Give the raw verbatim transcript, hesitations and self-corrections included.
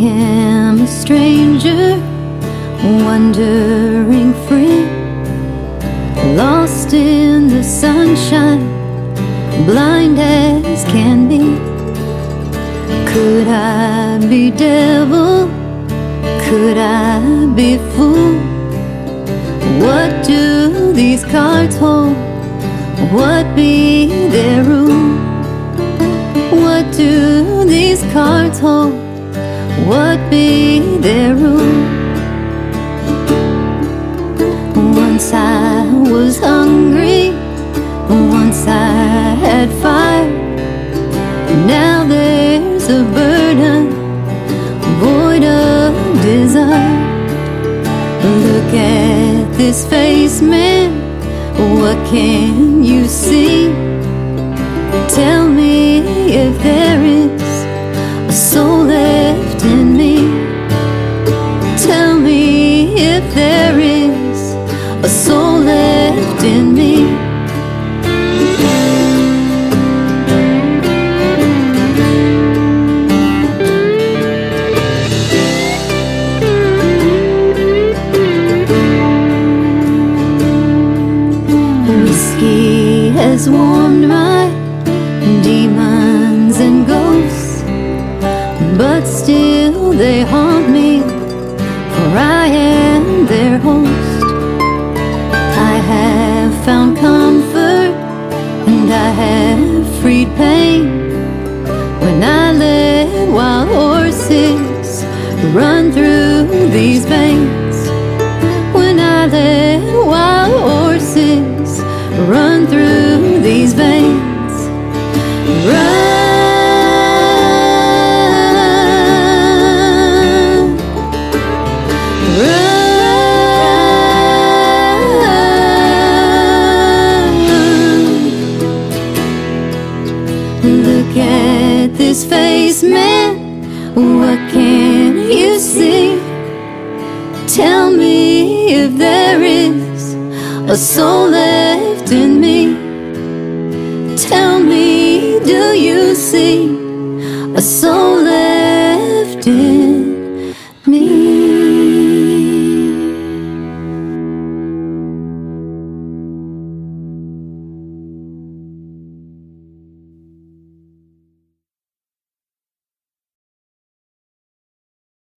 am a stranger, wandering free, lost in the sunshine, blind as can be. Could I be devil? Could I be fool? What do these cards hold? What be their rule? What do these cards hold? What be their rule? Once I was hungry, once I had fire. Now there's a burden, void of desire. Look at this face, man, what can you see? Tell me if there is a soul left in me. Tell me if there is a soul left in me. Whiskey has warmed my demons and ghosts, but still they haunt me, for I am their host. I have found comfort and I have freed pain when I let wild horses run through these veins. When I let wild horses run through these veins. Run, run. Look at this face, man, what can you see? Tell me if there is a soul left in me. Tell me, do you see a soul left?